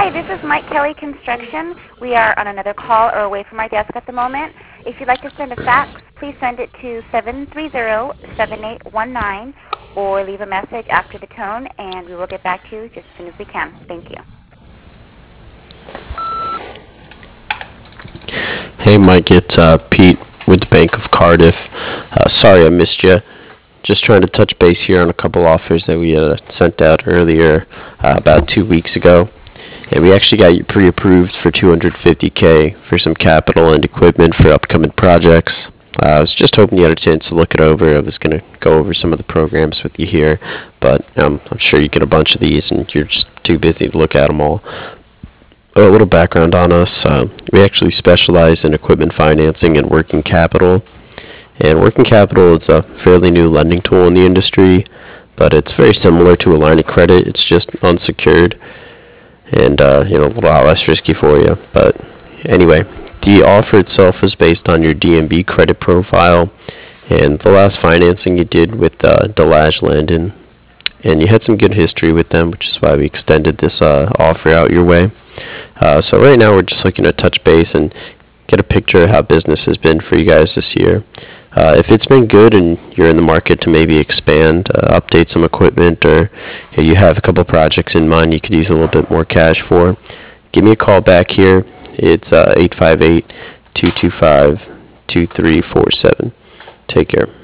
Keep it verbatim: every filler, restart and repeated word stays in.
Hi, this is Mike Kelly Construction. We are on another call or away from our desk at the moment. If you'd like to send a fax, please send it to seven three zero, seven eight one nine or leave a message after the tone, and we will get back to you just as soon as we can. Thank you. Hey Mike, it's uh, Pete with the Bank of Cardiff. Uh, sorry I missed you. Just trying to touch base here on a couple offers that we uh, sent out earlier uh, about two weeks ago. And we actually got you pre-approved for two hundred fifty K for some capital and equipment for upcoming projects. Uh, I was just hoping you had a chance to look it over. I was going to go over some of the programs with you here, but um, I'm sure you get a bunch of these and you're just too busy to look at them all. A little background on us. Uh, we actually specialize in equipment financing and working capital. And working capital is a fairly new lending tool in the industry, but it's very similar to a line of credit. It's just unsecured and uh, you know, a lot less risky for you. But anyway, the offer itself is based on your D M B credit profile and the last financing you did with uh, Delage Landon. And you had some good history with them, which is why we extended this uh, offer out your way. Uh, so right now we're just looking to touch base and get a picture of how business has been for you guys this year. Uh, if it's been good and you're in the market to maybe expand, uh, update some equipment, or you have a couple projects in mind you could use a little bit more cash for, give me a call back here. It's uh, eight five eight, two two five, two three four seven. Take care.